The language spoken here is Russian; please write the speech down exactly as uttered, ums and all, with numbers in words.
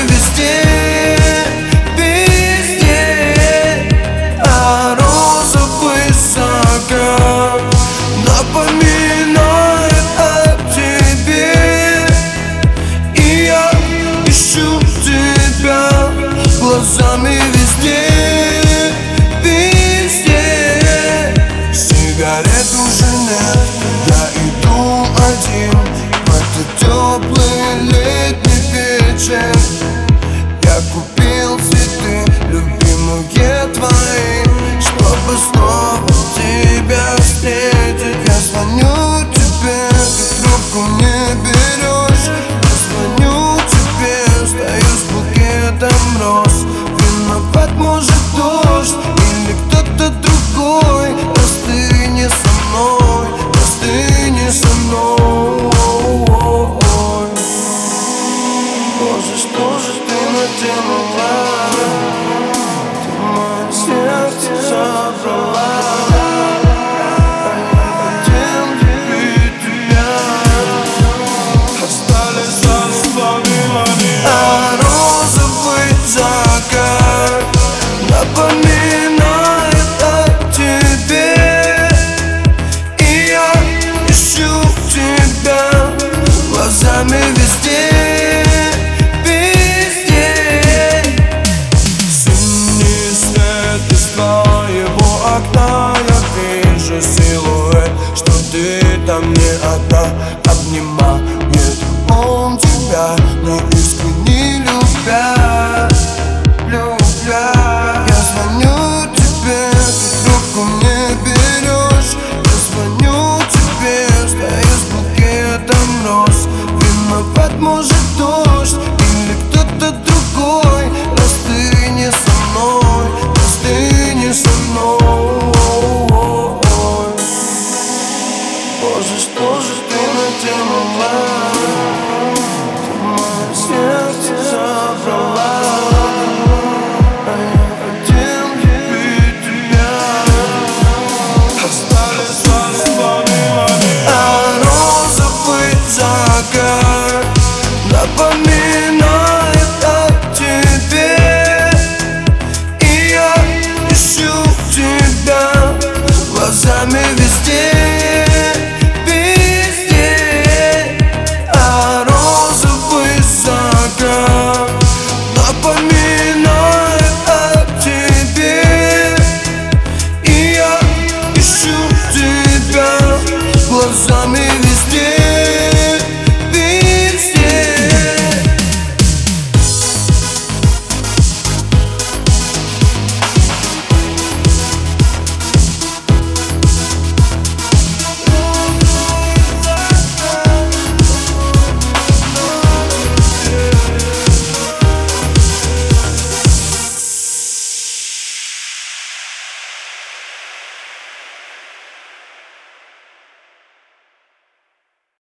везде, везде. А розовый закат напоминает о тебе, и я ищу тебя глазами везде, везде. Сигарет уже нет, я иду один в этот теплый летний вечер. Я купил цветы, любимые твои, чтобы снова тебя встретить. Я звоню тебе, ты трубку не берешь. Я звоню тебе, стою с букетом роз. Виноват может дождь или кто-то другой. Раз ты не со мной, раз ты не со мной. Боже, что же ты наделала? Ты мое сердце забрала. А я хотел любить тебя. Остались за воспоминания. А розовый закат напоминает о тебе, и я ищу тебя глазами везде, везде. Синий свет из твоего окна, я вижу силуэт, что ты там не одна. Обнимает он тебя, но искренне любя.